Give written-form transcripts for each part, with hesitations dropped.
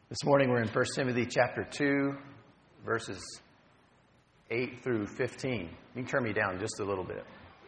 This morning we're in 1 Timothy chapter 2, verses 8 through 15. You can turn me down just a little bit.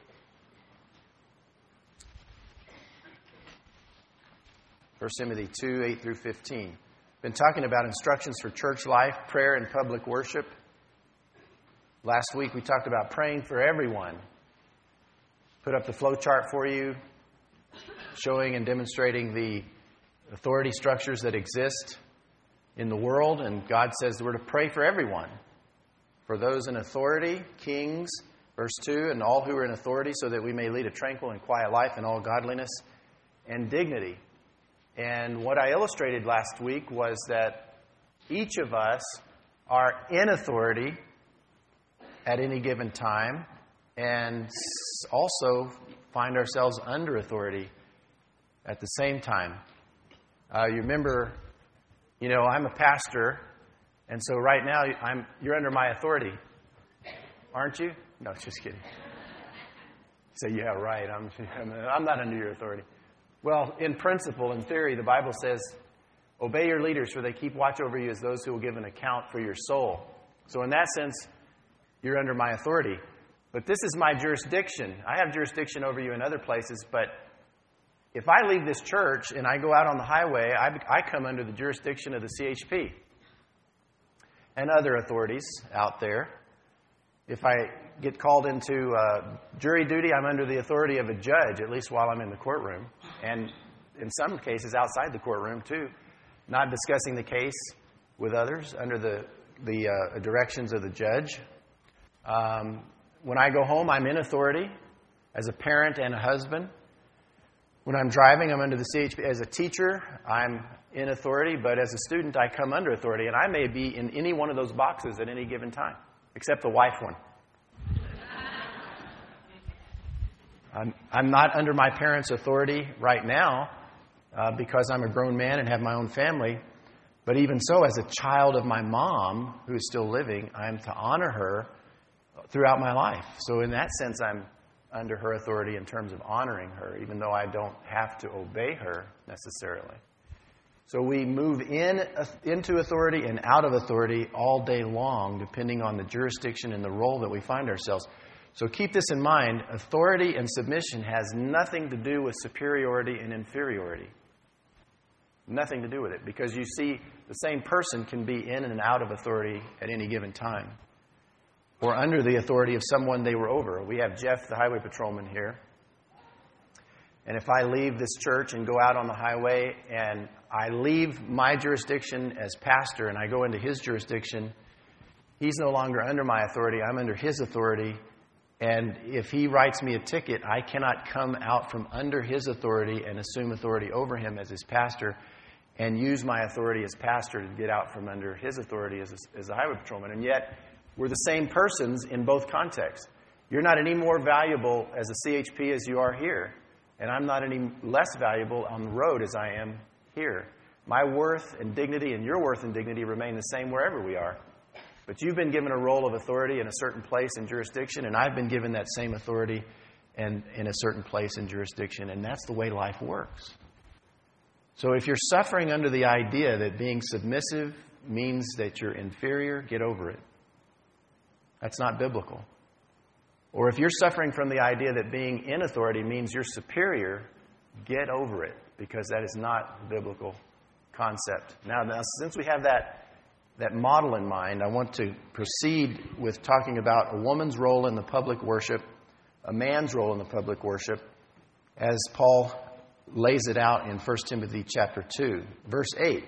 First Timothy 2, 8 through 15. Been talking about instructions for church life, prayer, and public worship. Last week we talked about praying for everyone. Put up the flow chart for you, showing and demonstrating the authority structures that exist in the world, and God says we're to pray for everyone. For those in authority, kings, verse 2, and all who are in authority, so that we may lead a tranquil and quiet life in all godliness and dignity. And what I illustrated last week was that each of us are in authority at any given time, and also find ourselves under authority at the same time. You remember, I'm a pastor, and so right now you're under my authority, aren't you? No, just kidding. Say, yeah, right. I'm not under your authority. Well, in principle, in theory, the Bible says, obey your leaders, for they keep watch over you as those who will give an account for your soul. So in that sense, you're under my authority. But this is my jurisdiction. I have jurisdiction over you in other places, but if I leave this church and I go out on the highway, I come under the jurisdiction of the CHP and other authorities out there. If I get called into jury duty, I'm under the authority of a judge, at least while I'm in the courtroom. And in some cases, outside the courtroom, too. Not discussing the case with others, under the directions of the judge. When I go home, I'm in authority as a parent and a husband. When I'm driving, I'm under the CHP. As a teacher, I'm in authority, but as a student, I come under authority, and I may be in any one of those boxes at any given time, except the wife one. I'm not under my parents' authority right now because I'm a grown man and have my own family, but even so, as a child of my mom, who is still living, I'm to honor her throughout my life. So in that sense, I'm under her authority in terms of honoring her, even though I don't have to obey her necessarily. So we move into authority and out of authority all day long, depending on the jurisdiction and the role that we find ourselves. So keep this in mind. Authority and submission has nothing to do with superiority and inferiority. Nothing to do with it, because you see, the same person can be in and out of authority at any given time, or under the authority of someone they were over. We have Jeff, the highway patrolman, here. And if I leave this church and go out on the highway and I leave my jurisdiction as pastor and I go into his jurisdiction, he's no longer under my authority. I'm under his authority. And if he writes me a ticket, I cannot come out from under his authority and assume authority over him as his pastor and use my authority as pastor to get out from under his authority as a highway patrolman. And yet, we're the same persons in both contexts. You're not any more valuable as a CHP as you are here. And I'm not any less valuable on the road as I am here. My worth and dignity and your worth and dignity remain the same wherever we are. But you've been given a role of authority in a certain place and jurisdiction, and I've been given that same authority and in a certain place and jurisdiction. And that's the way life works. So if you're suffering under the idea that being submissive means that you're inferior, get over it. That's not biblical. Or if you're suffering from the idea that being in authority means you're superior, get over it, because that is not a biblical concept. Now, since we have that model in mind, I want to proceed with talking about a woman's role in the public worship, a man's role in the public worship, as Paul lays it out in 1 Timothy chapter 2, verse 8.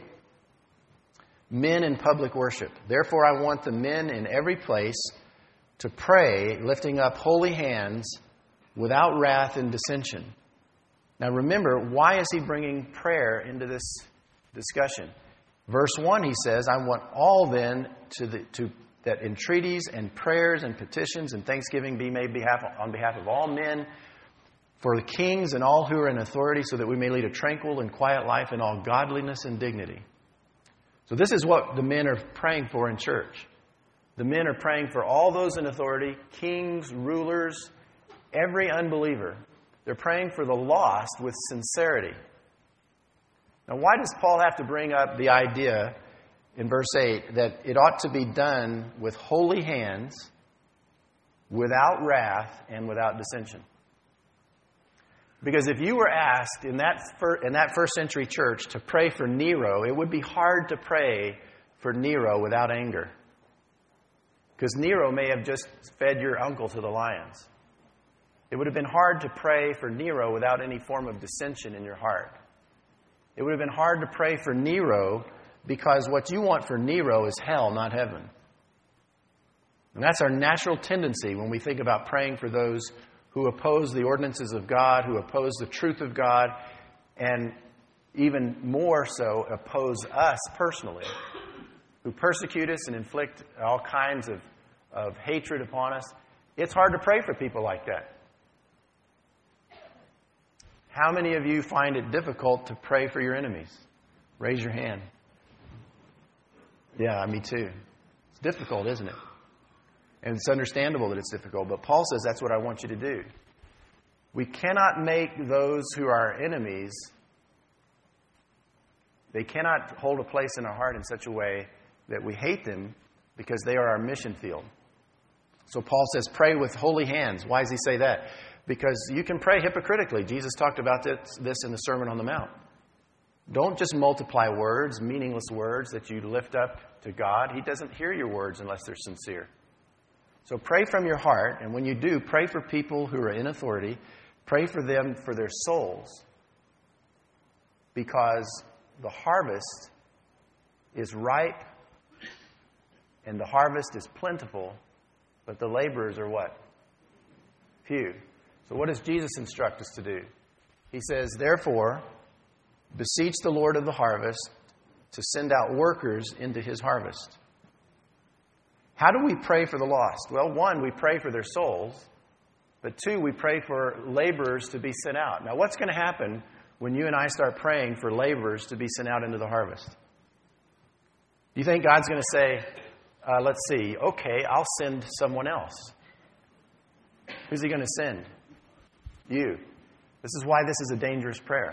Men in public worship. Therefore, I want the men in every place to pray, lifting up holy hands without wrath and dissension. Now remember, why is he bringing prayer into this discussion? Verse 1, he says, I want all then that entreaties and prayers and petitions and thanksgiving be made on behalf of all men, for the kings and all who are in authority, so that we may lead a tranquil and quiet life in all godliness and dignity. So this is what the men are praying for in church. The men are praying for all those in authority, kings, rulers, every unbeliever. They're praying for the lost with sincerity. Now, why does Paul have to bring up the idea in verse 8 that it ought to be done with holy hands, without wrath, and without dissension? Because if you were asked in that first century church to pray for Nero, it would be hard to pray for Nero without anger. Because Nero may have just fed your uncle to the lions. It would have been hard to pray for Nero without any form of dissension in your heart. It would have been hard to pray for Nero because what you want for Nero is hell, not heaven. And that's our natural tendency when we think about praying for those who oppose the ordinances of God, who oppose the truth of God, and even more so oppose us personally, who persecute us and inflict all kinds of hatred upon us. It's hard to pray for people like that. How many of you find it difficult to pray for your enemies? Raise your hand. Yeah, me too. It's difficult, isn't it? And it's understandable that it's difficult, but Paul says that's what I want you to do. We cannot make those who are our enemies, they cannot hold a place in our heart in such a way that we hate them because they are our mission field. So Paul says, pray with holy hands. Why does he say that? Because you can pray hypocritically. Jesus talked about this in the Sermon on the Mount. Don't just multiply words, meaningless words that you lift up to God. He doesn't hear your words unless they're sincere. So pray from your heart, and when you do, pray for people who are in authority. Pray for them for their souls, because the harvest is ripe and the harvest is plentiful, but the laborers are what? Few. So what does Jesus instruct us to do? He says, therefore, beseech the Lord of the harvest to send out workers into his harvest. How do we pray for the lost? Well, one, we pray for their souls. But two, we pray for laborers to be sent out. Now, what's going to happen when you and I start praying for laborers to be sent out into the harvest? Do you think God's going to say, let's see, okay, I'll send someone else? Who's he going to send? You. This is why this is a dangerous prayer.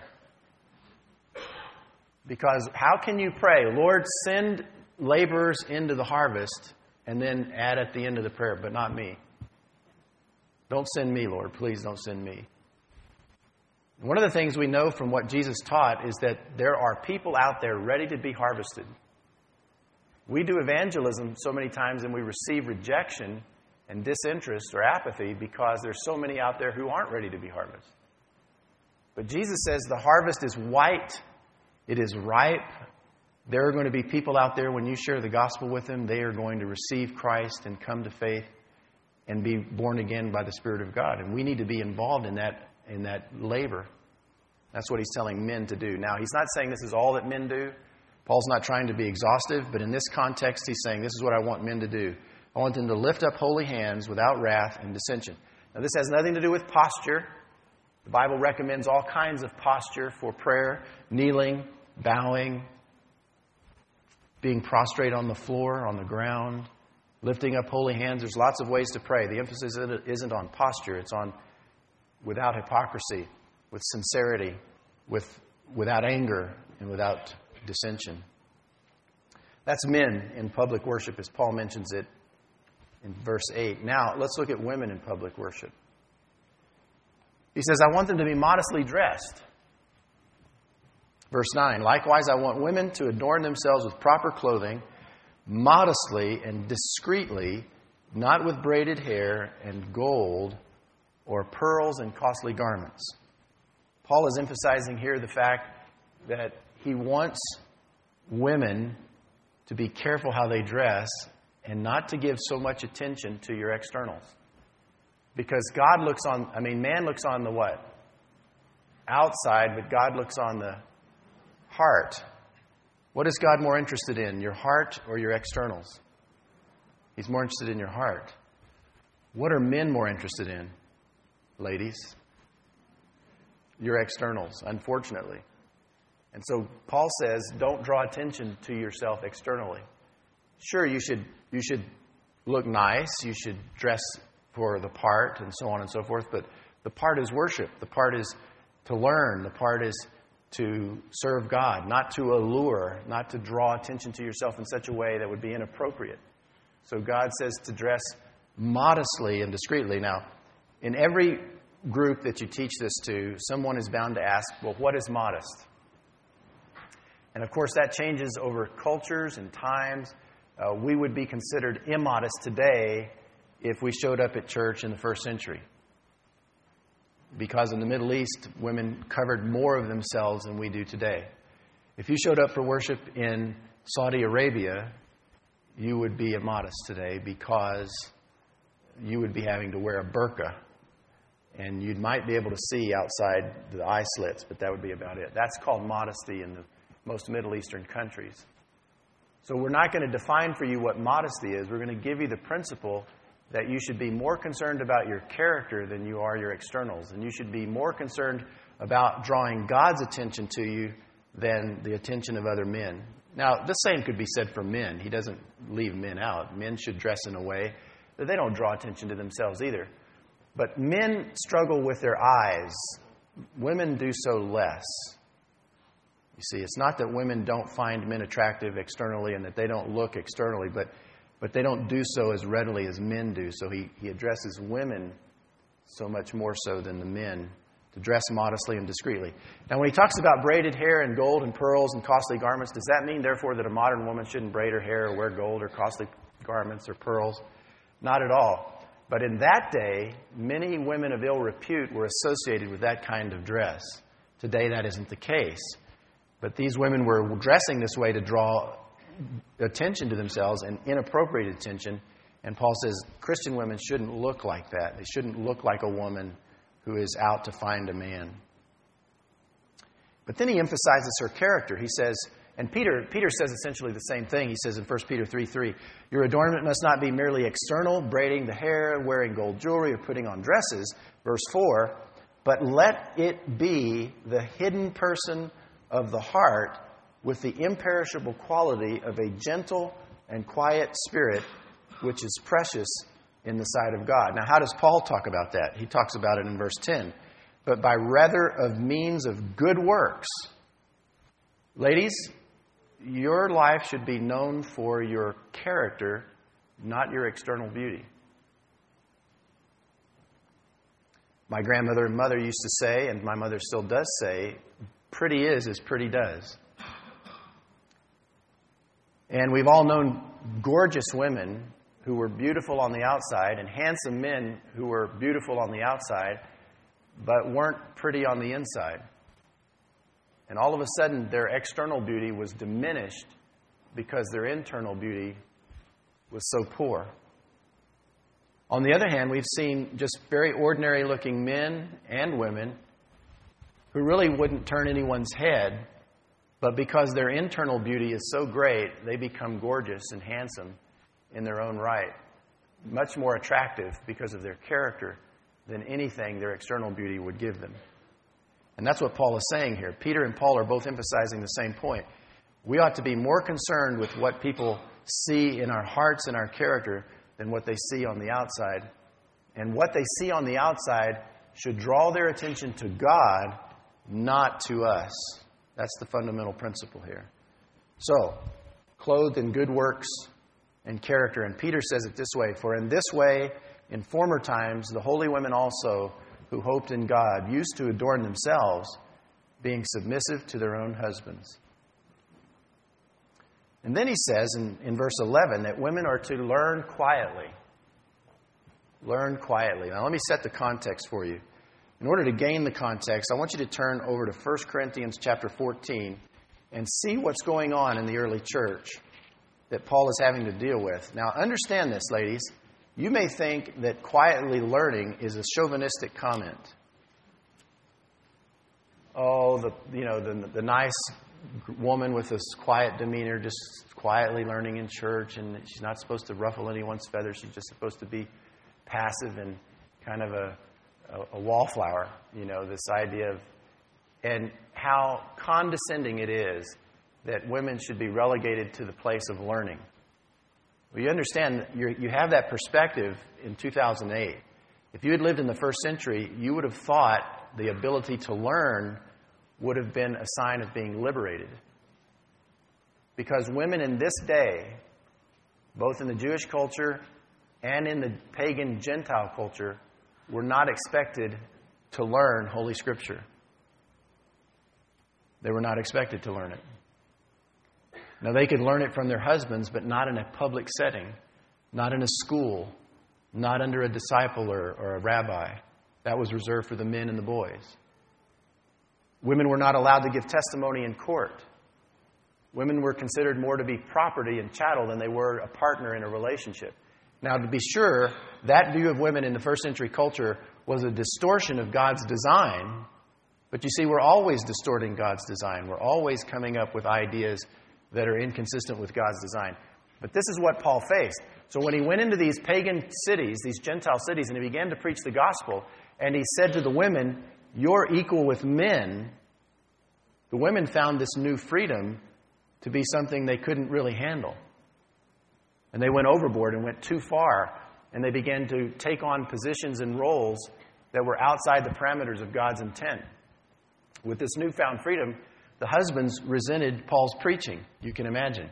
Because how can you pray, Lord, send laborers into the harvest, and then add at the end of the prayer, but not me? Don't send me, Lord. Please don't send me. One of the things we know from what Jesus taught is that there are people out there ready to be harvested. We do evangelism so many times and we receive rejection and disinterest or apathy because there's so many out there who aren't ready to be harvested. But Jesus says the harvest is white. It is ripe. There are going to be people out there, when you share the gospel with them, they are going to receive Christ and come to faith and be born again by the Spirit of God. And we need to be involved in that labor. That's what he's telling men to do. Now, he's not saying this is all that men do. Paul's not trying to be exhaustive, but in this context, he's saying this is what I want men to do. I want them to lift up holy hands without wrath and dissension. Now, this has nothing to do with posture. The Bible recommends all kinds of posture for prayer: kneeling, bowing, being prostrate on the floor, on the ground, lifting up holy hands. There's lots of ways to pray. The emphasis isn't on posture. It's on without hypocrisy, with sincerity, without anger, and without dissension. That's men in public worship, as Paul mentions it in verse 8. Now, let's look at women in public worship. He says, I want them to be modestly dressed. Verse 9, likewise, I want women to adorn themselves with proper clothing, modestly and discreetly, not with braided hair and gold or pearls and costly garments. Paul is emphasizing here the fact that he wants women to be careful how they dress and not to give so much attention to your externals. Because man looks on the what? Outside, but God looks on the heart. What is God more interested in, your heart or your externals? He's more interested in your heart. What are men more interested in, ladies? Your externals, unfortunately. And so Paul says, don't draw attention to yourself externally. Sure, you should look nice, you should dress for the part, and so on and so forth, but the part is worship. The part is to learn. The part is to serve God, not to allure, not to draw attention to yourself in such a way that would be inappropriate. So God says to dress modestly and discreetly. Now, in every group that you teach this to, someone is bound to ask, well, what is modest? And of course, that changes over cultures and times. We would be considered immodest today if we showed up at church in the first century. Because in the Middle East, women covered more of themselves than we do today. If you showed up for worship in Saudi Arabia, you would be immodest today because you would be having to wear a burqa. And you might be able to see outside the eye slits, but that would be about it. That's called modesty in the most Middle Eastern countries. So we're not going to define for you what modesty is. We're going to give you the principle that you should be more concerned about your character than you are your externals. And you should be more concerned about drawing God's attention to you than the attention of other men. Now, the same could be said for men. He doesn't leave men out. Men should dress in a way that they don't draw attention to themselves either. But men struggle with their eyes. Women do so less. You see, it's not that women don't find men attractive externally and that they don't look externally, but they don't do so as readily as men do. So he addresses women so much more so than the men to dress modestly and discreetly. Now, when he talks about braided hair and gold and pearls and costly garments, does that mean, therefore, that a modern woman shouldn't braid her hair or wear gold or costly garments or pearls? Not at all. But in that day, many women of ill repute were associated with that kind of dress. Today, that isn't the case. But these women were dressing this way to draw attention to themselves and inappropriate attention. And Paul says Christian women shouldn't look like that. They shouldn't look like a woman who is out to find a man. But then he emphasizes her character. He says, and Peter says essentially the same thing. He says in 1 Peter 3:3, your adornment must not be merely external, braiding the hair, wearing gold jewelry, or putting on dresses. Verse 4, but let it be the hidden person of the heart with the imperishable quality of a gentle and quiet spirit, which is precious in the sight of God. Now, how does Paul talk about that? He talks about it in verse 10. But by rather of means of good works. Ladies, your life should be known for your character, not your external beauty. My grandmother and mother used to say, and my mother still does say, pretty is as pretty does. And we've all known gorgeous women who were beautiful on the outside and handsome men who were beautiful on the outside, but weren't pretty on the inside. And all of a sudden, their external beauty was diminished because their internal beauty was so poor. On the other hand, we've seen just very ordinary-looking men and women who really wouldn't turn anyone's head, but because their internal beauty is so great, they become gorgeous and handsome in their own right. Much more attractive because of their character than anything their external beauty would give them. And that's what Paul is saying here. Peter and Paul are both emphasizing the same point. We ought to be more concerned with what people see in our hearts and our character than what they see on the outside. And what they see on the outside should draw their attention to God, not to us. That's the fundamental principle here. So, clothed in good works and character. And Peter says it this way, for in this way, in former times, the holy women also, who hoped in God, used to adorn themselves, being submissive to their own husbands. And then he says in verse 11 that women are to learn quietly. Learn quietly. Now let me set the context for you. In order to gain the context, I want you to turn over to 1 Corinthians chapter 14 and see what's going on in the early church that Paul is having to deal with. Now understand this, ladies. You may think that quietly learning is a chauvinistic comment. Oh, the nice woman with this quiet demeanor, just quietly learning in church, and she's not supposed to ruffle anyone's feathers. She's just supposed to be passive and kind of a wallflower. This idea of, and how condescending it is that women should be relegated to the place of learning. Well, you understand, you have that perspective in 2008. If you had lived in the first century, you would have thought the ability to learn would have been a sign of being liberated. Because women in this day, both in the Jewish culture and in the pagan Gentile culture, were not expected to learn Holy Scripture. They were not expected to learn it. Now, they could learn it from their husbands, but not in a public setting, not in a school, not under a disciple or a rabbi. That was reserved for the men and the boys. Women were not allowed to give testimony in court. Women were considered more to be property and chattel than they were a partner in a relationship. Now, to be sure, that view of women in the first century culture was a distortion of God's design. But you see, we're always distorting God's design. We're always coming up with ideas that are inconsistent with God's design. But this is what Paul faced. So when he went into these pagan cities, these Gentile cities, and he began to preach the gospel, and he said to the women, "You're equal with men," the women found this new freedom to be something they couldn't really handle. And they went overboard and went too far, and they began to take on positions and roles that were outside the parameters of God's intent. With this newfound freedom, the husbands resented Paul's preaching. You can imagine.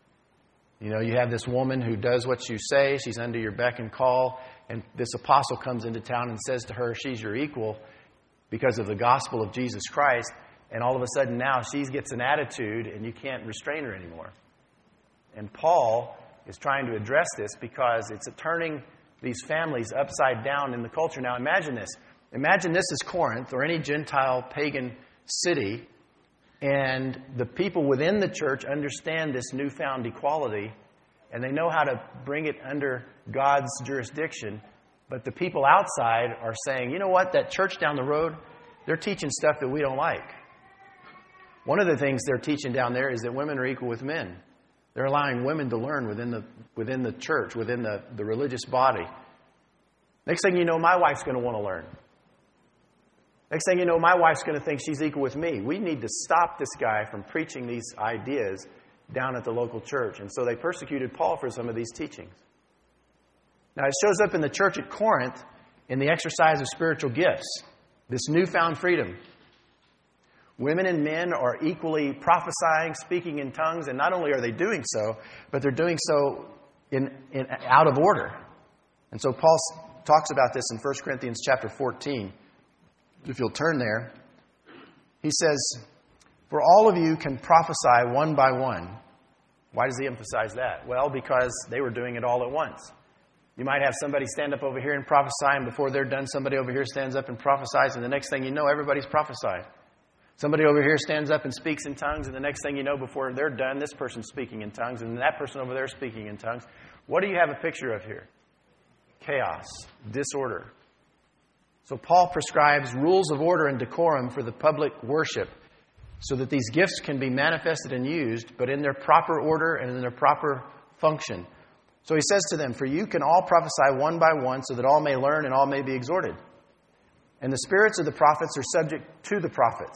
You have this woman who does what you say. She's under your beck and call. And this apostle comes into town and says to her, she's your equal because of the gospel of Jesus Christ. And all of a sudden now she gets an attitude and you can't restrain her anymore. And Paul is trying to address this because it's turning these families upside down in the culture. Now imagine this. Imagine this is Corinth or any Gentile pagan city, and the people within the church understand this newfound equality, and they know how to bring it under God's jurisdiction. But the people outside are saying, you know what, that church down the road, they're teaching stuff that we don't like. One of the things they're teaching down there is that women are equal with men. They're allowing women to learn within the church, within the religious body. Next thing you know, my wife's going to want to learn. Next thing you know, my wife's going to think she's equal with me. We need to stop this guy from preaching these ideas down at the local church. And so they persecuted Paul for some of these teachings. Now, it shows up in the church at Corinth in the exercise of spiritual gifts, this newfound freedom. Women and men are equally prophesying, speaking in tongues, and not only are they doing so, but they're doing so in out of order. And so Paul talks about this in 1 Corinthians chapter 14. If you'll turn there, he says, "For all of you can prophesy one by one." Why does he emphasize that? Well, because they were doing it all at once. You might have somebody stand up over here and prophesy, and before they're done, somebody over here stands up and prophesies, and the next thing you know, everybody's prophesying. Somebody over here stands up and speaks in tongues, and the next thing you know, before they're done, this person's speaking in tongues, and that person over there is speaking in tongues. What do you have a picture of here? Chaos, disorder. So Paul prescribes rules of order and decorum for the public worship so that these gifts can be manifested and used, but in their proper order and in their proper function. So he says to them, "For you can all prophesy one by one so that all may learn and all may be exhorted. And the spirits of the prophets are subject to the prophets."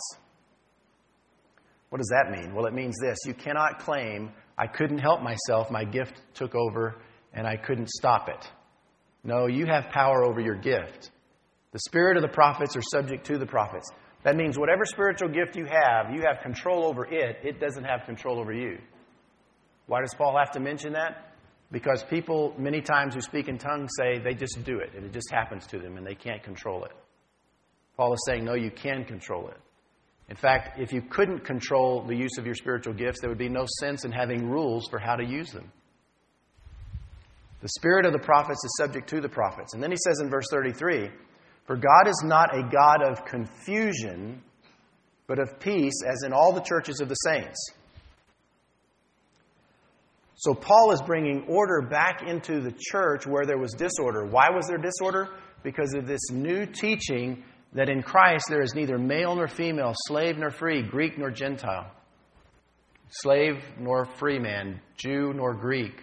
What does that mean? Well, it means this. You cannot claim, "I couldn't help myself, my gift took over, and I couldn't stop it." No, you have power over your gift. The spirit of the prophets are subject to the prophets. That means whatever spiritual gift you have control over it. It doesn't have control over you. Why does Paul have to mention that? Because people many times who speak in tongues say they just do it, and it just happens to them, and they can't control it. Paul is saying, no, you can control it. In fact, if you couldn't control the use of your spiritual gifts, there would be no sense in having rules for how to use them. The spirit of the prophets is subject to the prophets. And then he says in verse 33, "For God is not a God of confusion, but of peace, as in all the churches of the saints." So Paul is bringing order back into the church where there was disorder. Why was there disorder? Because of this new teaching that in Christ there is neither male nor female, slave nor free, Greek nor Gentile, slave nor free man, Jew nor Greek.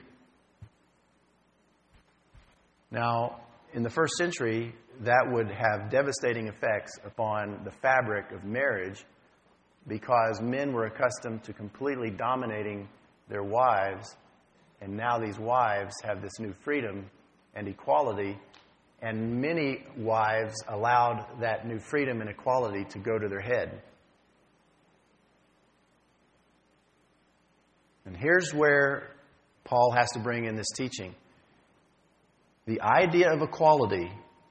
Now, in the first century, that would have devastating effects upon the fabric of marriage because men were accustomed to completely dominating their wives, and now these wives have this new freedom and equality, and many wives allowed that new freedom and equality to go to their head. And here's where Paul has to bring in this teaching. The idea of equality,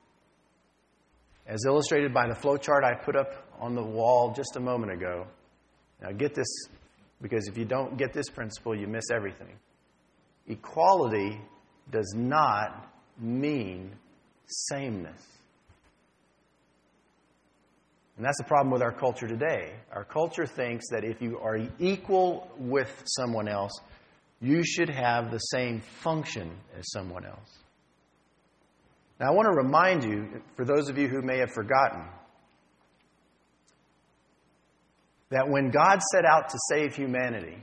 as illustrated by the flowchart I put up on the wall just a moment ago. Now get this, because if you don't get this principle, you miss everything. Equality does not mean sameness. And that's the problem with our culture today. Our culture thinks that if you are equal with someone else, you should have the same function as someone else. Now, I want to remind you, for those of you who may have forgotten, that when God set out to save humanity,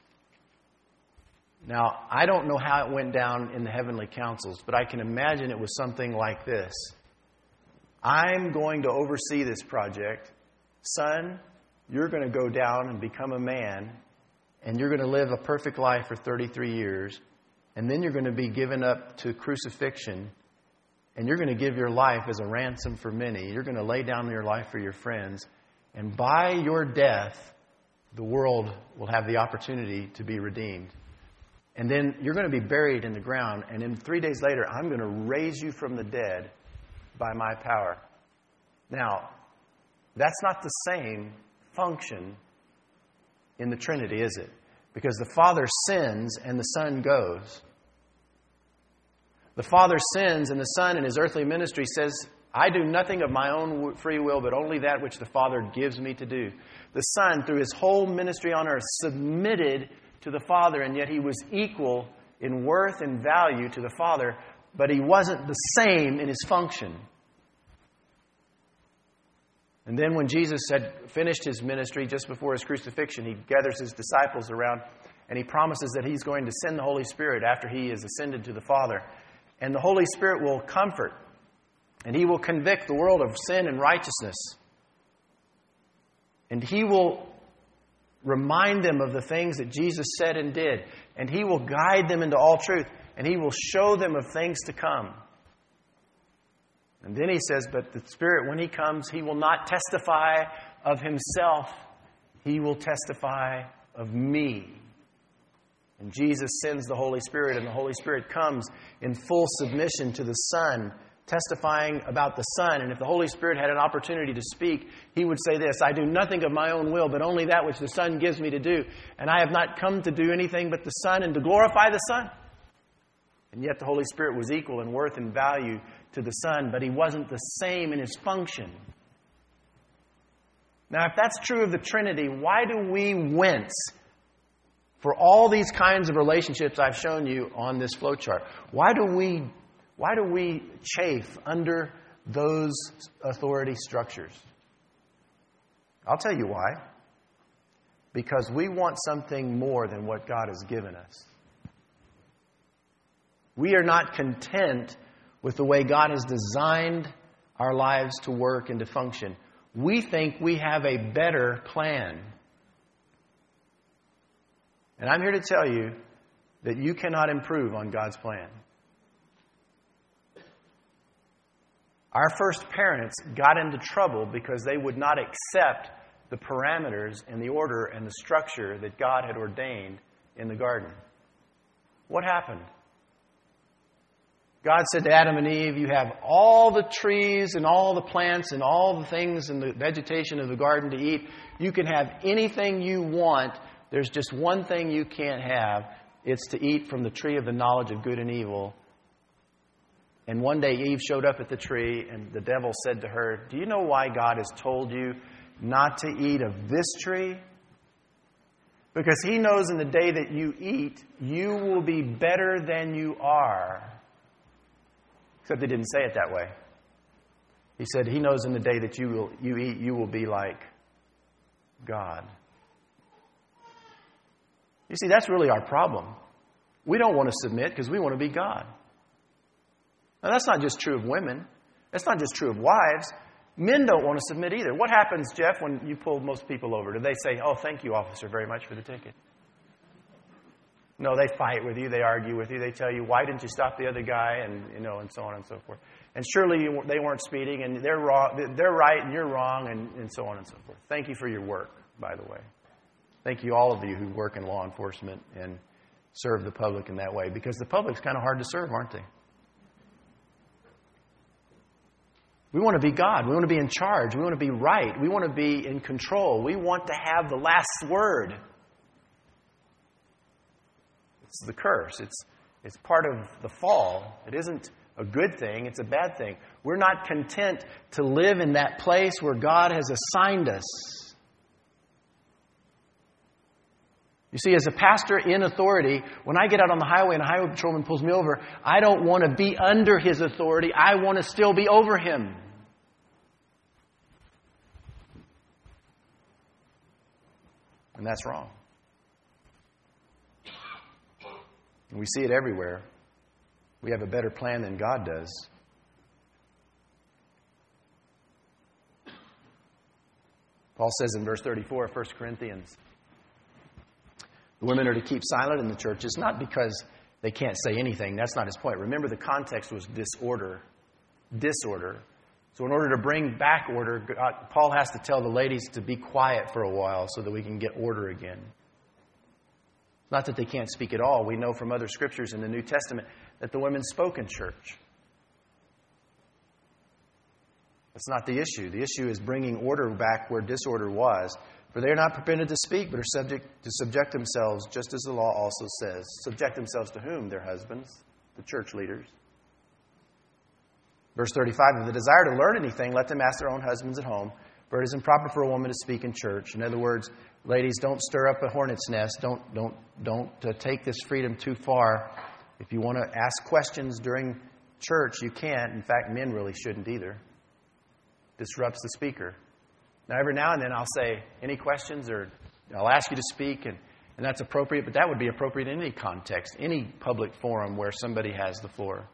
now, I don't know how it went down in the heavenly councils, but I can imagine it was something like this. I'm going to oversee this project. Son, you're going to go down and become a man, and you're going to live a perfect life for 33 years, and then you're going to be given up to crucifixion, and you're going to give your life as a ransom for many. You're going to lay down your life for your friends, and by your death, the world will have the opportunity to be redeemed. And then you're going to be buried in the ground, and then 3 days later, I'm going to raise you from the dead by my power. Now, that's not the same function in the Trinity, is it? Because the Father sins and the Son goes. The Father sins and the Son in His earthly ministry says, I do nothing of my own free will, but only that which the Father gives me to do. The Son, through His whole ministry on earth, submitted to the Father, and yet He was equal in worth and value to the Father, but He wasn't the same in His function. And then when Jesus had finished His ministry just before His crucifixion, He gathers His disciples around and He promises that He's going to send the Holy Spirit after He is ascended to the Father. And the Holy Spirit will comfort and He will convict the world of sin and righteousness. And He will remind them of the things that Jesus said and did. And He will guide them into all truth. And He will show them of things to come. And then He says, but the Spirit, when He comes, He will not testify of Himself. He will testify of me. And Jesus sends the Holy Spirit, and the Holy Spirit comes in full submission to the Son, testifying about the Son. And if the Holy Spirit had an opportunity to speak, He would say this, I do nothing of my own will, but only that which the Son gives me to do. And I have not come to do anything but the Son and to glorify the Son. And yet the Holy Spirit was equal in worth and value to the Son, but He wasn't the same in His function. Now, if that's true of the Trinity, why do we wince for all these kinds of relationships I've shown you on this flowchart? Why do we chafe under those authority structures? I'll tell you why. Because we want something more than what God has given us. We are not content with the way God has designed our lives to work and to function. We think we have a better plan. And I'm here to tell you that you cannot improve on God's plan. Our first parents got into trouble because they would not accept the parameters and the order and the structure that God had ordained in the garden. What happened? God said to Adam and Eve, you have all the trees and all the plants and all the things in the vegetation of the garden to eat. You can have anything you want. There's just one thing you can't have. It's to eat from the tree of the knowledge of good and evil. And one day Eve showed up at the tree and the devil said to her, do you know why God has told you not to eat of this tree? Because He knows in the day that you eat, you will be better than you are. Except He didn't say it that way. He said He knows in the day that you eat, you will be like God. You see, that's really our problem. We don't want to submit because we want to be God. Now, that's not just true of women. That's not just true of wives. Men don't want to submit either. What happens, Jeff, when you pull most people over? Do they say, oh, thank you, officer, very much for the ticket? No, they fight with you. They argue with you. They tell you, why didn't you stop the other guy? And, and so on and so forth. And surely they weren't speeding, and they're wrong, they're right, and you're wrong, and so on and so forth. Thank you for your work, by the way. Thank you, all of you who work in law enforcement and serve the public in that way, because the public's kind of hard to serve, aren't they? We want to be God. We want to be in charge. We want to be right. We want to be in control. We want to have the last word. It's the curse. It's part of the fall. It isn't a good thing. It's a bad thing. We're not content to live in that place where God has assigned us. You see, as a pastor in authority, when I get out on the highway and a highway patrolman pulls me over, I don't want to be under his authority. I want to still be over him. And that's wrong. And we see it everywhere. We have a better plan than God does. Paul says in verse 34 of 1 Corinthians, the women are to keep silent in the churches, not because they can't say anything. That's not his point. Remember, the context was disorder. So in order to bring back order, Paul has to tell the ladies to be quiet for a while so that we can get order again. It's not that they can't speak at all. We know from other scriptures in the New Testament that the women spoke in church. That's not the issue. The issue is bringing order back where disorder was. For they are not permitted to speak, but are subject to subject themselves, just as the law also says. Subject themselves to whom? Their husbands, the church leaders. Verse 35, if they desire to learn anything, let them ask their own husbands at home, for it is improper for a woman to speak in church. In other words, ladies, don't stir up a hornet's nest. Don't take this freedom too far. If you want to ask questions during church, you can. In fact, men really shouldn't either. Disrupts the speaker. Now, every now and then I'll say, any questions? Or I'll ask you to speak, and that's appropriate, but that would be appropriate in any context, any public forum where somebody has the floor.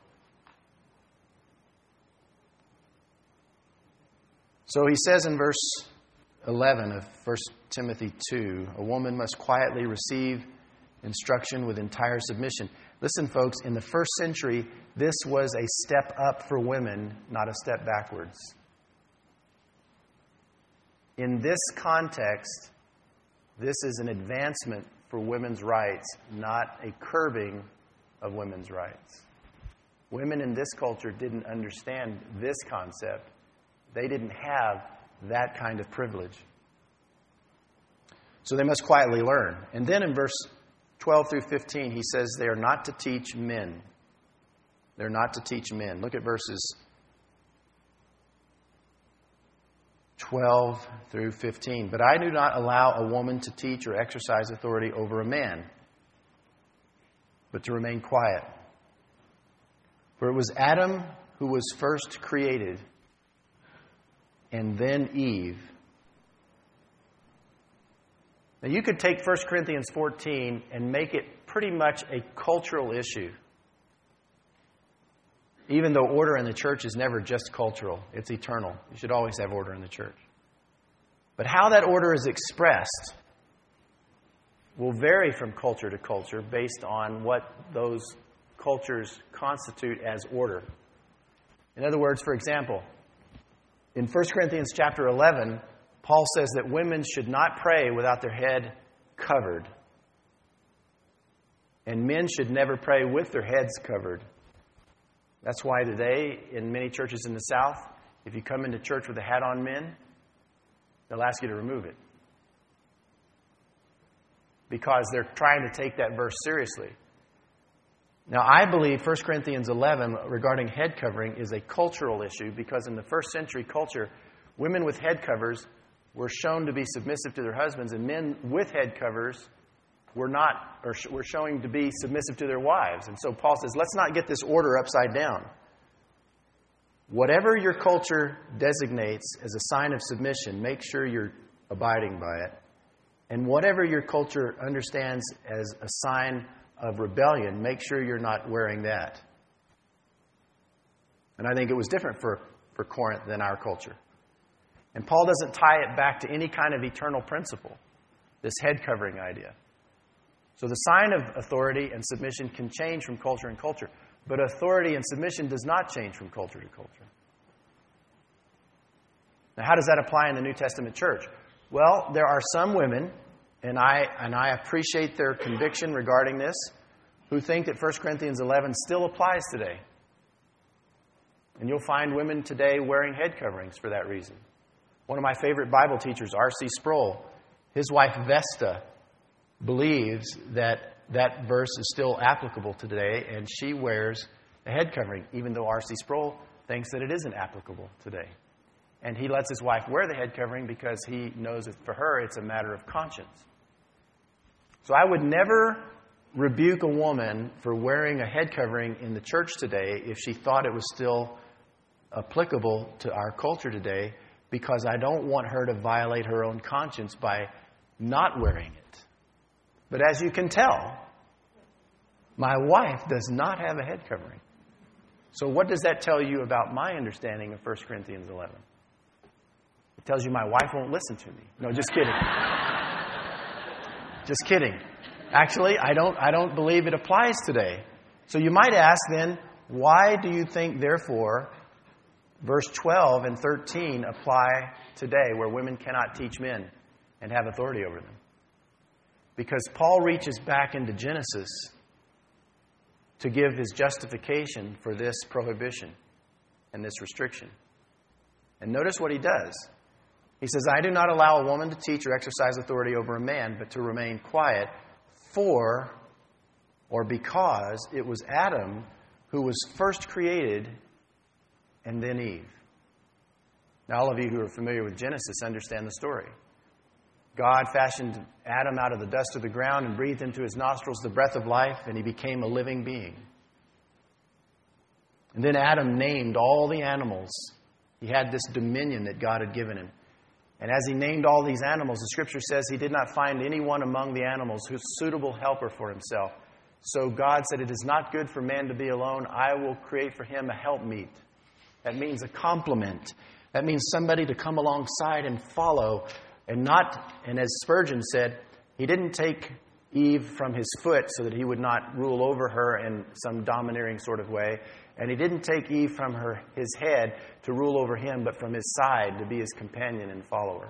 So he says in verse 11 of 1 Timothy 2, a woman must quietly receive instruction with entire submission. Listen, folks, in the first century, this was a step up for women, not a step backwards. In this context, this is an advancement for women's rights, not a curbing of women's rights. Women in this culture didn't understand this concept. They didn't have that kind of privilege. So they must quietly learn. And then in verse 12 through 15, he says they are not to teach men. They're not to teach men. Look at verses 12 through 15. But I do not allow a woman to teach or exercise authority over a man, but to remain quiet. For it was Adam who was first created, and then Eve. Now you could take 1 Corinthians 14 and make it pretty much a cultural issue. Even though order in the church is never just cultural, it's eternal. You should always have order in the church. But how that order is expressed will vary from culture to culture based on what those cultures constitute as order. In other words, for example, in 1 Corinthians chapter 11, Paul says that women should not pray without their head covered. And men should never pray with their heads covered. That's why today, in many churches in the South, if you come into church with a hat on, men, they'll ask you to remove it. Because they're trying to take that verse seriously. Now, I believe 1 Corinthians 11 regarding head covering is a cultural issue because in the first century culture, women with head covers were shown to be submissive to their husbands, and men with head covers were showing to be submissive to their wives. And so Paul says, let's not get this order upside down. Whatever your culture designates as a sign of submission, make sure you're abiding by it. And whatever your culture understands as a sign of rebellion, make sure you're not wearing that. And I think it was different for Corinth than our culture. And Paul doesn't tie it back to any kind of eternal principle, this head covering idea. So the sign of authority and submission can change from culture and culture, but authority and submission does not change from culture to culture. Now, how does that apply in the New Testament church? Well, there are some women and I appreciate their conviction regarding this, who think that 1 Corinthians 11 still applies today. And you'll find women today wearing head coverings for that reason. One of my favorite Bible teachers, R.C. Sproul, his wife Vesta believes that that verse is still applicable today, and she wears a head covering, even though R.C. Sproul thinks that it isn't applicable today. And he lets his wife wear the head covering because he knows that for her it's a matter of conscience. So I would never rebuke a woman for wearing a head covering in the church today if she thought it was still applicable to our culture today, because I don't want her to violate her own conscience by not wearing it. But as you can tell, my wife does not have a head covering. So what does that tell you about my understanding of 1 Corinthians 11? It tells you my wife won't listen to me. No, just kidding. Just kidding. Actually, I don't believe it applies today. So you might ask then, why do you think, therefore, verse 12 and 13 apply today, where women cannot teach men and have authority over them? Because Paul reaches back into Genesis to give his justification for this prohibition and this restriction. And notice what he does. He says, I do not allow a woman to teach or exercise authority over a man, but to remain quiet, for or because it was Adam who was first created and then Eve. Now, all of you who are familiar with Genesis understand the story. God fashioned Adam out of the dust of the ground and breathed into his nostrils the breath of life, and he became a living being. And then Adam named all the animals. He had this dominion that God had given him. And as he named all these animals, the Scripture says he did not find anyone among the animals who's suitable helper for himself. So God said, it is not good for man to be alone. I will create for him a helpmeet. That means a complement. That means somebody to come alongside and follow. And as Spurgeon said, he didn't take Eve from his foot so that he would not rule over her in some domineering sort of way. And he didn't take Eve from his head to rule over him, but from his side to be his companion and follower.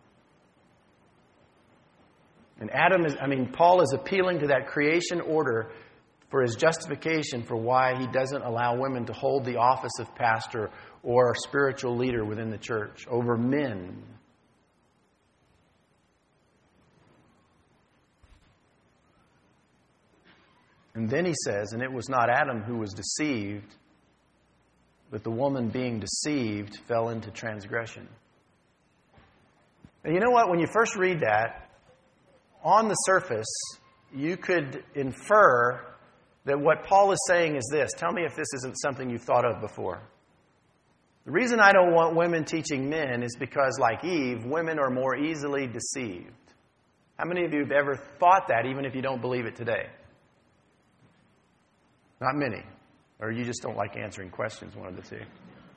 And Paul is appealing to that creation order for his justification for why he doesn't allow women to hold the office of pastor or spiritual leader within the church over men. And then he says, and it was not Adam who was deceived, but the woman being deceived fell into transgression. And you know what? When you first read that, on the surface, you could infer that what Paul is saying is this. Tell me if this isn't something you've thought of before. The reason I don't want women teaching men is because, like Eve, women are more easily deceived. How many of you have ever thought that, even if you don't believe it today? Not many. Or you just don't like answering questions, one of the two.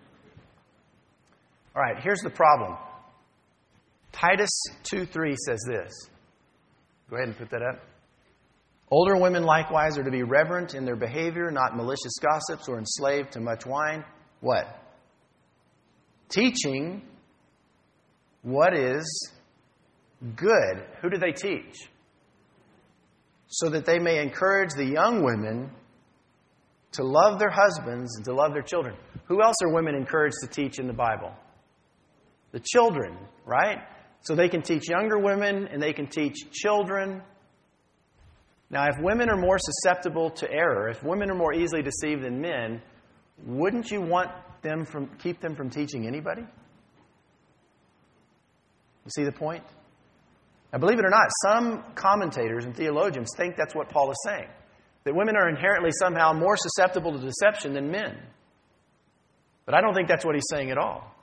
All right, here's the problem. Titus 2:3 says this. Go ahead and put that up. Older women likewise are to be reverent in their behavior, not malicious gossips or enslaved to much wine. What? Teaching what is good. Who do they teach? So that they may encourage the young women to love their husbands and to love their children. Who else are women encouraged to teach in the Bible? The children, right? So they can teach younger women and they can teach children. Now, if women are more susceptible to error, if women are more easily deceived than men, wouldn't you want them keep them from teaching anybody? You see the point? Now, believe it or not, some commentators and theologians think that's what Paul is saying. That women are inherently somehow more susceptible to deception than men. But I don't think that's what he's saying at all.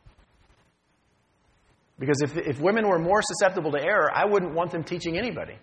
Because if women were more susceptible to error, I wouldn't want them teaching anybody.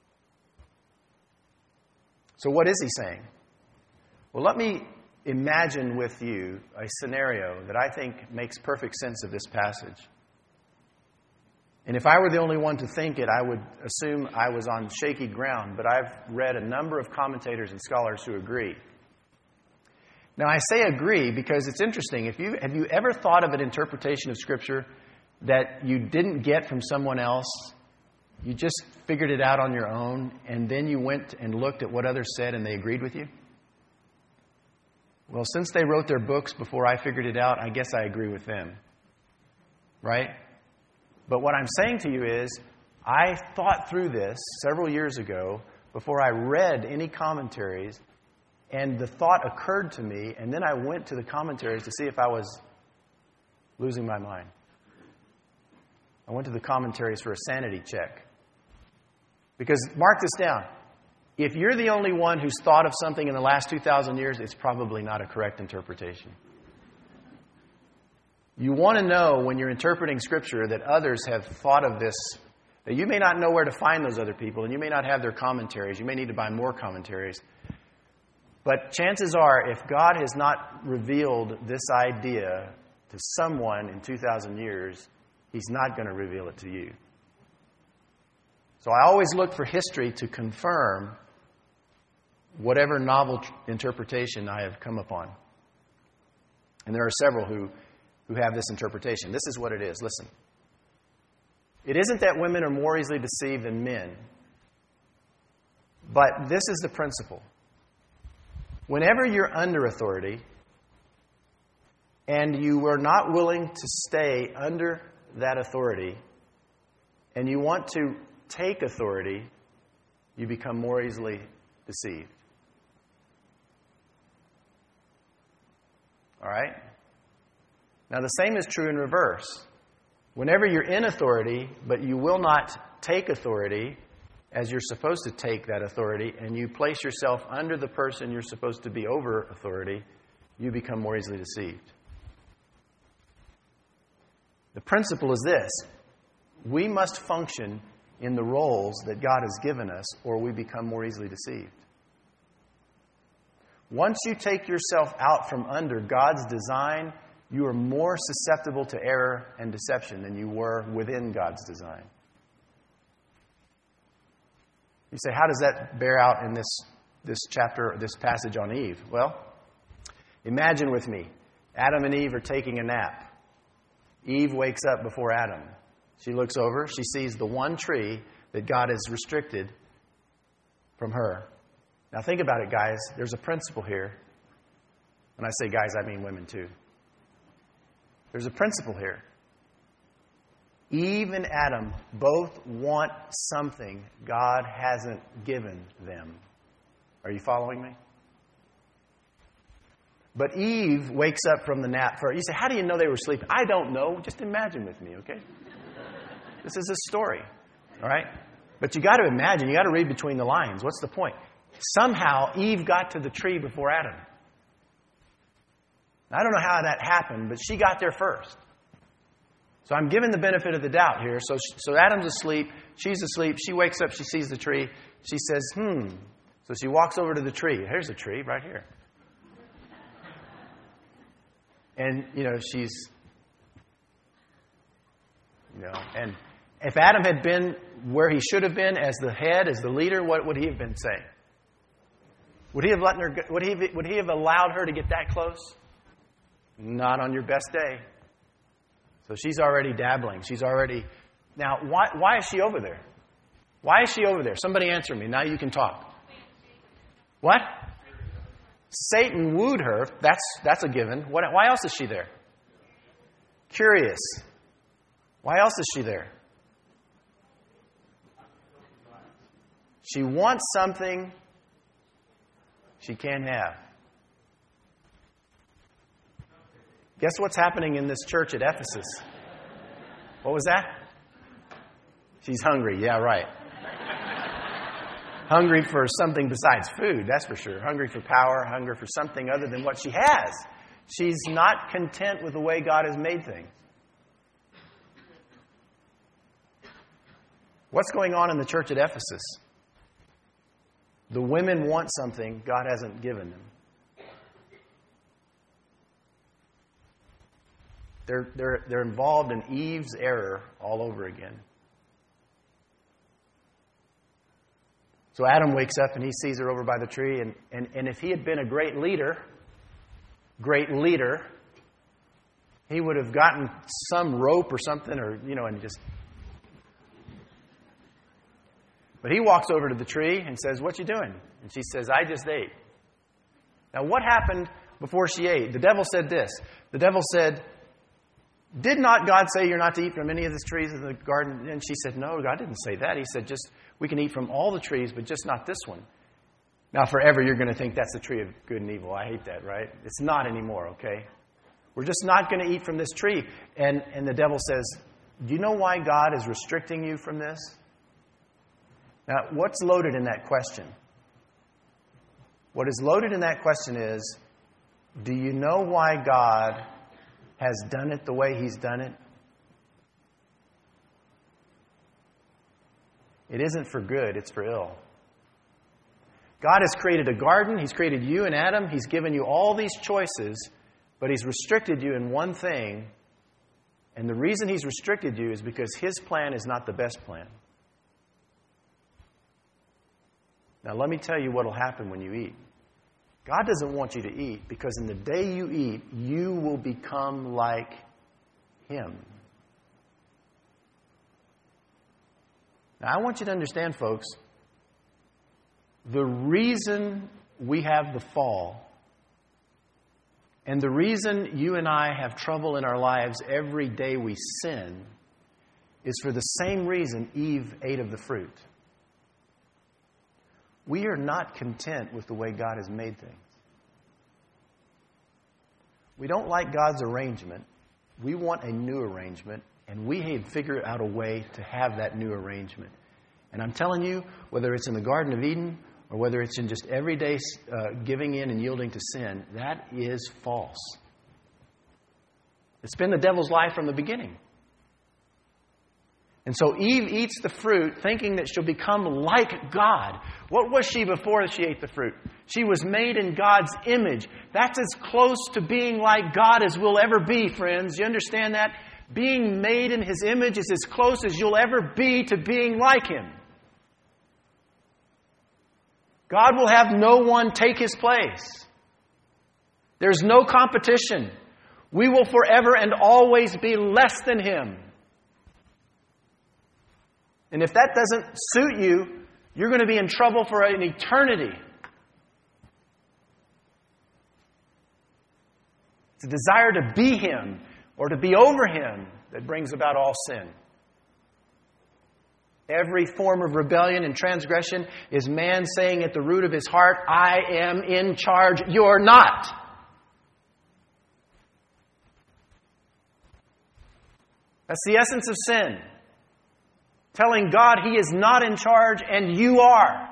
So what is he saying? Well, let me imagine with you a scenario that I think makes perfect sense of this passage. And if I were the only one to think it, I would assume I was on shaky ground. But I've read a number of commentators and scholars who agree. Now, I say agree because it's interesting. Have you ever thought of an interpretation of Scripture that you didn't get from someone else You just figured it out on your own, and then you went and looked at what others said and they agreed with you? Well, since they wrote their books before I figured it out, I guess I agree with them. Right? But what I'm saying to you is, I thought through this several years ago before I read any commentaries, and the thought occurred to me, and then I went to the commentaries to see if I was losing my mind. I went to the commentaries for a sanity check. Because, mark this down, if you're the only one who's thought of something in the last 2,000 years, it's probably not a correct interpretation. You want to know when you're interpreting Scripture that others have thought of this, that you may not know where to find those other people, and you may not have their commentaries. You may need to buy more commentaries. But chances are, if God has not revealed this idea to someone in 2,000 years, He's not going to reveal it to you. So I always look for history to confirm whatever novel interpretation I have come upon. And there are several who have this interpretation. This is what it is. Listen. It isn't that women are more easily deceived than men, but this is the principle. Whenever you're under authority and you are not willing to stay under that authority and you want to take authority, you become more easily deceived. All right? Now, the same is true in reverse. Whenever you're in authority, but you will not take authority as you're supposed to take that authority, and you place yourself under the person you're supposed to be over authority, you become more easily deceived. The principle is this: we must function in the roles that God has given us, or we become more easily deceived. Once you take yourself out from under God's design, you are more susceptible to error and deception than you were within God's design. You say, how does that bear out in this chapter, this passage on Eve? Well, imagine with me, Adam and Eve are taking a nap. Eve wakes up before Adam. She looks over, she sees the one tree that God has restricted from her. Now think about it, guys. There's a principle here. When I say guys, I mean women too. There's a principle here. Eve and Adam both want something God hasn't given them. Are you following me? But Eve wakes up from the nap first. You say, how do you know they were sleeping? I don't know. Just imagine with me, okay? This is a story, all right? But you got to imagine. You got to read between the lines. What's the point? Somehow Eve got to the tree before Adam. I don't know how that happened, but she got there first. So I'm giving the benefit of the doubt here. So Adam's asleep. She's asleep. She wakes up. She sees the tree. She says, So she walks over to the tree. Here's the tree right here. And, and if Adam had been where he should have been as the head, as the leader, what would he have been saying? Would he have would he have allowed her to get that close? Not on your best day. So she's already dabbling. She's already... Now, why is she over there? Why is she over there? Somebody answer me. Now you can talk. What? Satan wooed her. That's a given. Why else is she there? Curious. Why else is she there? She wants something she can't have. Guess what's happening in this church at Ephesus? What was that? She's hungry. Yeah, right. Hungry for something besides food, that's for sure. Hungry for power, hungry for something other than what she has. She's not content with the way God has made things. What's going on in the church at Ephesus? The women want something God hasn't given them. They're involved in Eve's error all over again. So Adam wakes up and he sees her over by the tree. And if he had been a great leader, he would have gotten some rope or something, or and just But he walks over to the tree and says, "What you doing?" And she says, "I just ate." Now, what happened before she ate? The devil said this. The devil said, "Did not God say you're not to eat from any of the trees in the garden?" And she said, "No, God didn't say that. He said, just we can eat from all the trees, but just not this one." Now, forever, you're going to think that's the tree of good and evil. I hate that, right? It's not anymore, okay? We're just not going to eat from this tree. And the devil says, "Do you know why God is restricting you from this?" Now, what's loaded in that question? What is loaded in that question is, do you know why God has done it the way He's done it? It isn't for good, it's for ill. God has created a garden. He's created you and Adam. He's given you all these choices, but He's restricted you in one thing. And the reason He's restricted you is because His plan is not the best plan. Now, let me tell you what will happen when you eat. God doesn't want you to eat because in the day you eat, you will become like Him. Now, I want you to understand, folks, the reason we have the fall and the reason you and I have trouble in our lives every day we sin is for the same reason Eve ate of the fruit. We are not content with the way God has made things. We don't like God's arrangement. We want a new arrangement, and we have figured out a way to have that new arrangement. And I'm telling you, whether it's in the Garden of Eden or whether it's in just everyday giving in and yielding to sin, that is false. It's been the devil's lie from the beginning. And so Eve eats the fruit thinking that she'll become like God. What was she before she ate the fruit? She was made in God's image. That's as close to being like God as we'll ever be, friends. You understand that? Being made in His image is as close as you'll ever be to being like Him. God will have no one take His place. There's no competition. We will forever and always be less than Him. And if that doesn't suit you, you're going to be in trouble for an eternity. It's a desire to be Him or to be over Him that brings about all sin. Every form of rebellion and transgression is man saying at the root of his heart, "I am in charge, you're not." That's the essence of sin. Telling God He is not in charge and you are.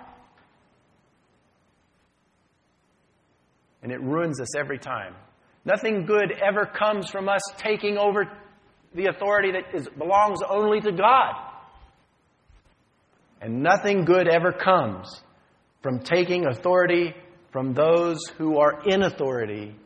And it ruins us every time. Nothing good ever comes from us taking over the authority that belongs only to God. And nothing good ever comes from taking authority from those who are in authority.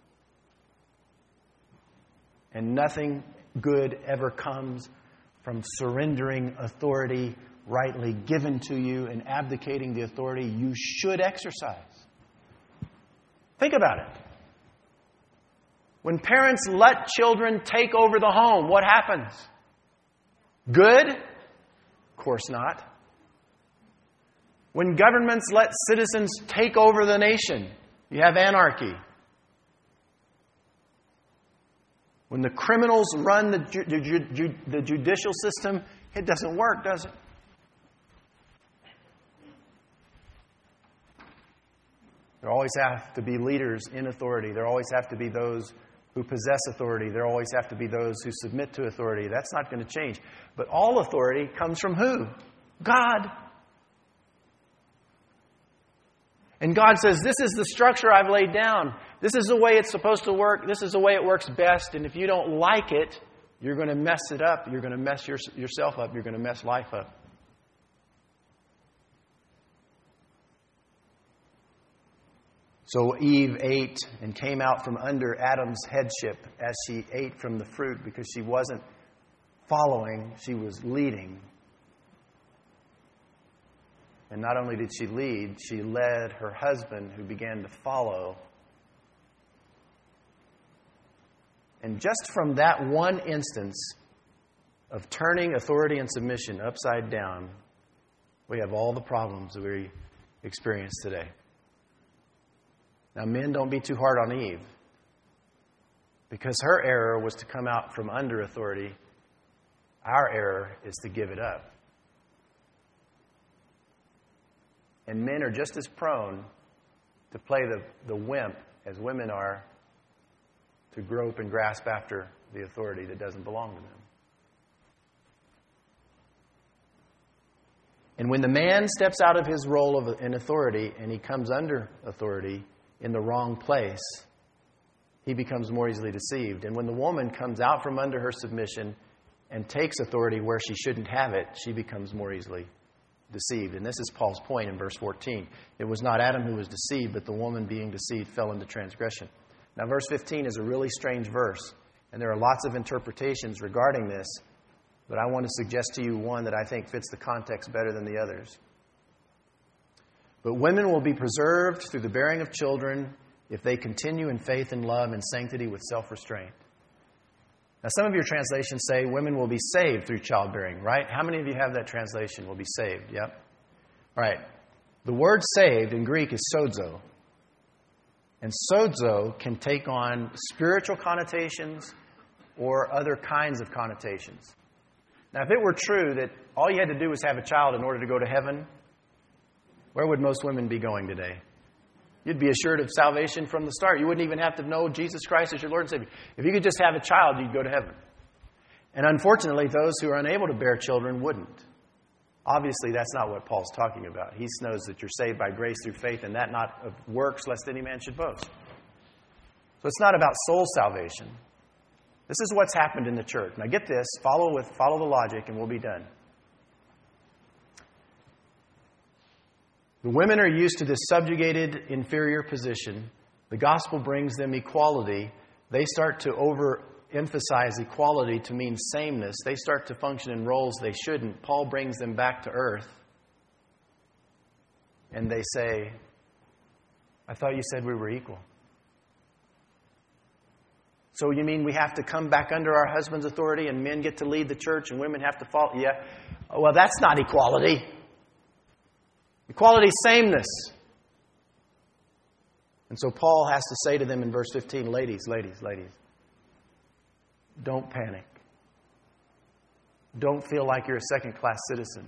And nothing good ever comes from surrendering authority rightly given to you and abdicating the authority you should exercise. Think about it. When parents let children take over the home, what happens? Good? Of course not. When governments let citizens take over the nation, you have anarchy. When the criminals run the judicial system, it doesn't work, does it? There always have to be leaders in authority. There always have to be those who possess authority. There always have to be those who submit to authority. That's not going to change. But all authority comes from who? God. And God says, this is the structure I've laid down. This is the way it's supposed to work. This is the way it works best. And if you don't like it, you're going to mess it up. You're going to mess yourself up. You're going to mess life up. So Eve ate and came out from under Adam's headship as she ate from the fruit because she wasn't following, she was leading. And not only did she lead, she led her husband who began to follow. And just from that one instance of turning authority and submission upside down, we have all the problems that we experience today. Now, men, don't be too hard on Eve, because her error was to come out from under authority. Our error is to give it up. And men are just as prone to play the wimp as women are to grope and grasp after the authority that doesn't belong to them. And when the man steps out of his role in authority and he comes under authority in the wrong place, he becomes more easily deceived. And when the woman comes out from under her submission and takes authority where she shouldn't have it, she becomes more easily deceived. And this is Paul's point in verse 14. It was not Adam who was deceived, but the woman being deceived fell into transgression. Now, verse 15 is a really strange verse, and there are lots of interpretations regarding this, but I want to suggest to you one that I think fits the context better than the others. But women will be preserved through the bearing of children if they continue in faith and love and sanctity with self-restraint. Now, some of your translations say women will be saved through childbearing, right? How many of you have that translation, will be saved? Yep. All right. The word saved in Greek is sozo. And sozo can take on spiritual connotations or other kinds of connotations. Now, if it were true that all you had to do was have a child in order to go to heaven, where would most women be going today? You'd be assured of salvation from the start. You wouldn't even have to know Jesus Christ as your Lord and Savior. If you could just have a child, you'd go to heaven. And unfortunately, those who are unable to bear children wouldn't. Obviously, that's not what Paul's talking about. He knows that you're saved by grace through faith, and that not of works, lest any man should boast. So it's not about soul salvation. This is what's happened in the church. Now get this, follow the logic, and we'll be done. The women are used to this subjugated, inferior position. The gospel brings them equality. They start to overemphasize equality to mean sameness. They start to function in roles they shouldn't. Paul brings them back to earth. And they say, I thought you said we were equal. So you mean we have to come back under our husband's authority and men get to lead the church and women have to follow? Yeah. Well, that's not equality. Equality is sameness. And so Paul has to say to them in verse 15, ladies, don't panic. Don't feel like you're a second-class citizen.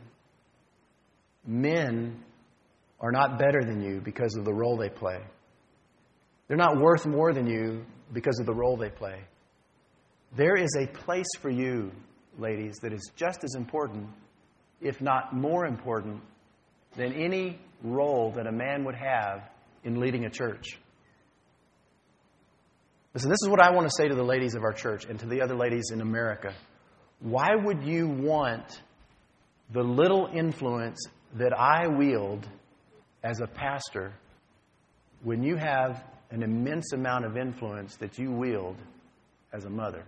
Men are not better than you because of the role they play. They're not worth more than you because of the role they play. There is a place for you, ladies, that is just as important, if not more important, than any role that a man would have in leading a church. Listen, this is what I want to say to the ladies of our church and to the other ladies in America. Why would you want the little influence that I wield as a pastor when you have an immense amount of influence that you wield as a mother?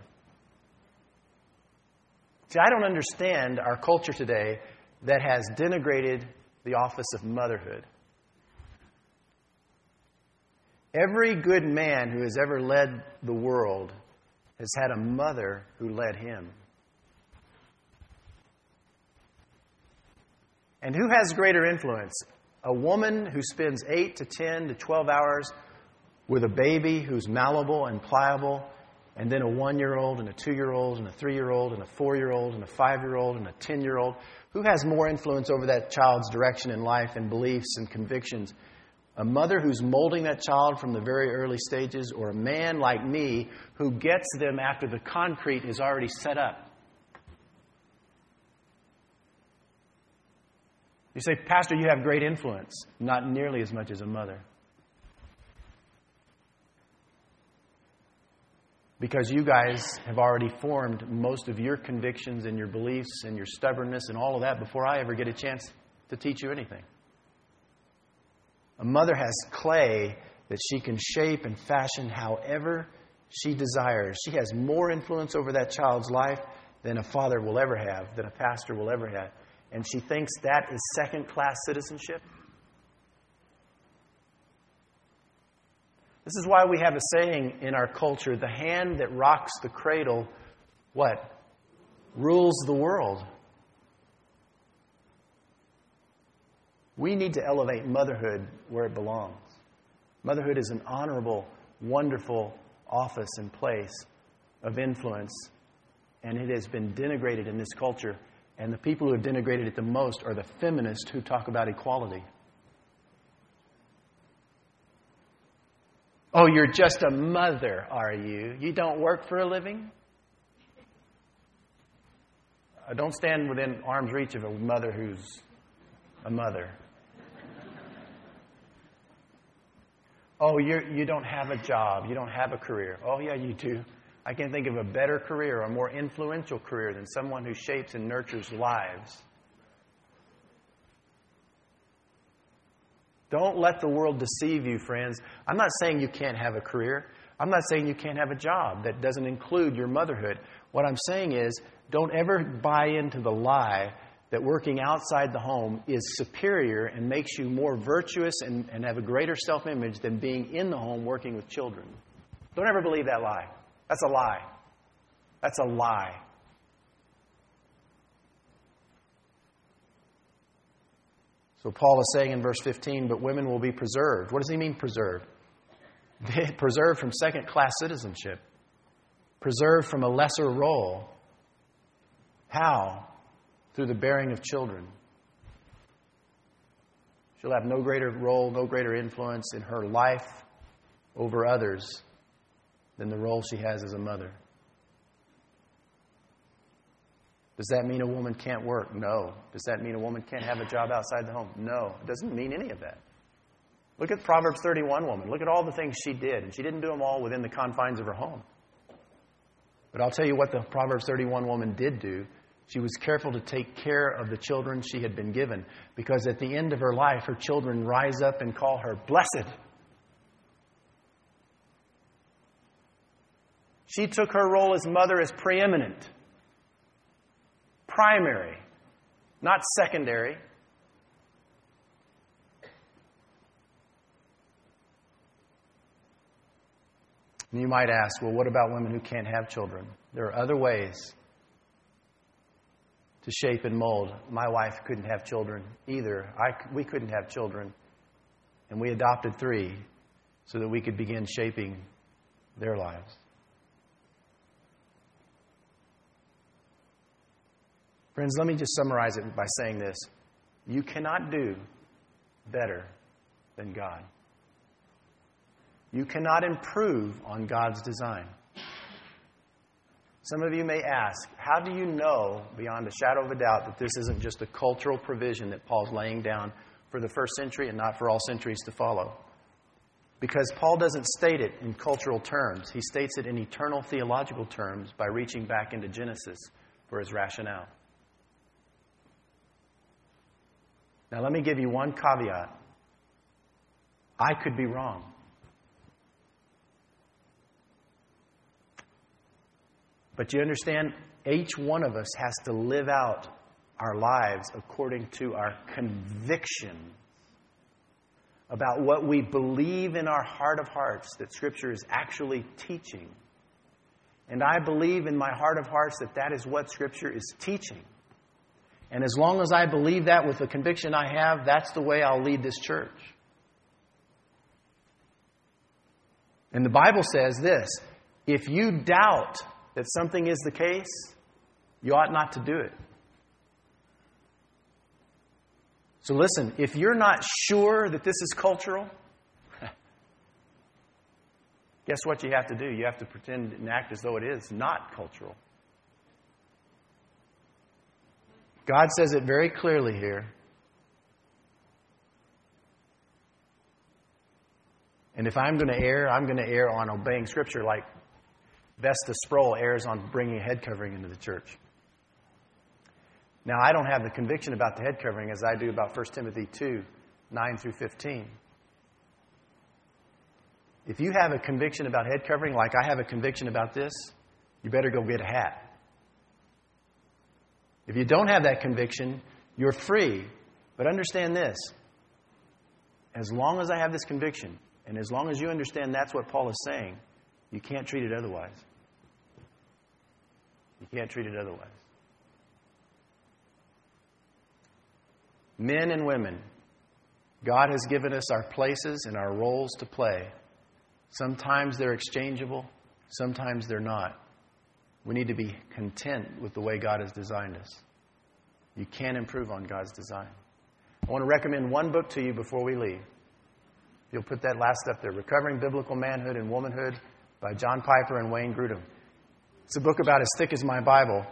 See, I don't understand our culture today that has denigrated the office of motherhood. Every good man who has ever led the world has had a mother who led him. And who has greater influence? A woman who spends 8 to 10 to 12 hours with a baby who's malleable and pliable, and then a 1-year-old and a 2-year-old and a 3-year-old and a 4-year-old and a 5-year-old and a 10-year-old. Who has more influence over that child's direction in life and beliefs and convictions? A mother who's molding that child from the very early stages, or a man like me who gets them after the concrete is already set up? You say, Pastor, you have great influence. Not nearly as much as a mother. Because you guys have already formed most of your convictions and your beliefs and your stubbornness and all of that before I ever get a chance to teach you anything. A mother has clay that she can shape and fashion however she desires. She has more influence over that child's life than a father will ever have, than a pastor will ever have. And she thinks that is second-class citizenship. This is why we have a saying in our culture, the hand that rocks the cradle, what? Rules the world. We need to elevate motherhood where it belongs. Motherhood is an honorable, wonderful office and place of influence, and it has been denigrated in this culture. And the people who have denigrated it the most are the feminists who talk about equality. Oh, you're just a mother, are you? You don't work for a living? Don't stand within arm's reach of a mother who's a mother. Oh, you don't have a job. You don't have a career. Oh, yeah, you do. I can't think of a better career, a more influential career than someone who shapes and nurtures lives. Don't let the world deceive you, friends. I'm not saying you can't have a career. I'm not saying you can't have a job that doesn't include your motherhood. What I'm saying is, don't ever buy into the lie that working outside the home is superior and makes you more virtuous and have a greater self-image than being in the home working with children. Don't ever believe that lie. That's a lie. That's a lie. So Paul is saying in verse 15, but women will be preserved. What does he mean preserved? Preserved from second-class citizenship. Preserved from a lesser role. How? Through the bearing of children. She'll have no greater role, no greater influence in her life over others than the role she has as a mother. Does that mean a woman can't work? No. Does that mean a woman can't have a job outside the home? No. It doesn't mean any of that. Look at Proverbs 31 woman. Look at all the things she did. And she didn't do them all within the confines of her home. But I'll tell you what the Proverbs 31 woman did do. She was careful to take care of the children she had been given. Because at the end of her life, her children rise up and call her blessed. She took her role as mother as preeminent. Primary. Not secondary. And you might ask, well, what about women who can't have children? There are other ways to shape and mold. My wife couldn't have children either. We couldn't have children. And we adopted 3 so that we could begin shaping their lives. Friends, let me just summarize it by saying this. You cannot do better than God. You cannot improve on God's design. Some of you may ask, how do you know, beyond a shadow of a doubt, that this isn't just a cultural provision that Paul's laying down for the first century and not for all centuries to follow? Because Paul doesn't state it in cultural terms. He states it in eternal theological terms by reaching back into Genesis for his rationale. Now, let me give you one caveat. I could be wrong. But you understand, each one of us has to live out our lives according to our conviction about what we believe in our heart of hearts that Scripture is actually teaching. And I believe in my heart of hearts that that is what Scripture is teaching. And as long as I believe that with the conviction I have, that's the way I'll lead this church. And the Bible says this, if you doubt that something is the case, you ought not to do it. So listen, if you're not sure that this is cultural, guess what you have to do? You have to pretend and act as though it is not cultural. God says it very clearly here. And if I'm going to err, I'm going to err on obeying Scripture like Vesta Sproul errs on bringing a head covering into the church. Now, I don't have the conviction about the head covering as I do about 1 Timothy 2, 9 through 15. If you have a conviction about head covering like I have a conviction about this, you better go get a hat. If you don't have that conviction, you're free. But understand this. As long as I have this conviction, and as long as you understand that's what Paul is saying, you can't treat it otherwise. You can't treat it otherwise. Men and women, God has given us our places and our roles to play. Sometimes they're exchangeable. Sometimes they're not. We need to be content with the way God has designed us. You can't improve on God's design. I want to recommend one book to you before we leave. You'll put that last up there, Recovering Biblical Manhood and Womanhood by John Piper and Wayne Grudem. It's a book about as thick as my Bible.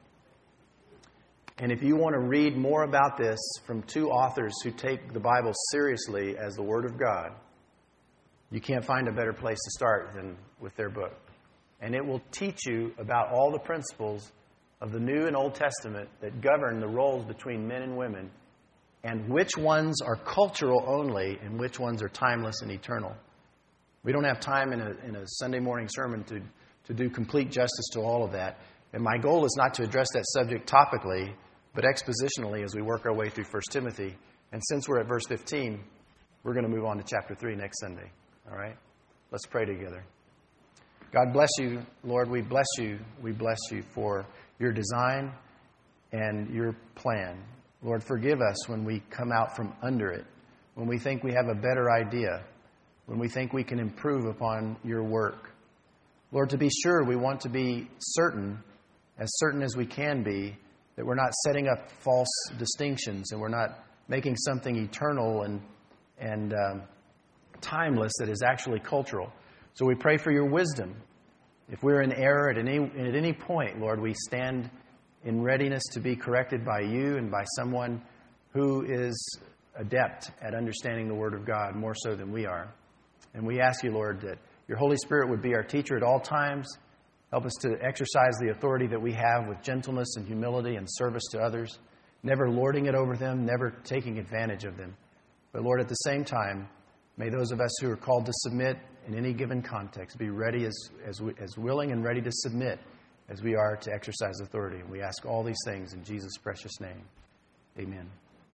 And if you want to read more about this from two authors who take the Bible seriously as the Word of God, you can't find a better place to start than with their book. And it will teach you about all the principles of the New and Old Testament that govern the roles between men and women, and which ones are cultural only and which ones are timeless and eternal. We don't have time in a Sunday morning sermon to do complete justice to all of that. And my goal is not to address that subject topically, but expositionally as we work our way through 1 Timothy. And since we're at verse 15, we're going to move on to chapter 3 next Sunday. All right? Let's pray together. God bless you, Lord. We bless you. We bless you for your design and your plan. Lord, forgive us when we come out from under it, when we think we have a better idea, when we think we can improve upon your work. Lord, to be sure, we want to be certain as we can be, that we're not setting up false distinctions and we're not making something eternal and timeless that is actually cultural. So we pray for your wisdom. If we're in error at any point, Lord, we stand in readiness to be corrected by you and by someone who is adept at understanding the Word of God more so than we are. And we ask you, Lord, that your Holy Spirit would be our teacher at all times. Help us to exercise the authority that we have with gentleness and humility and service to others, never lording it over them, never taking advantage of them. But Lord, at the same time, may those of us who are called to submit in any given context be ready as willing and ready to submit as we are to exercise authority. And we ask all these things in Jesus' precious name. Amen.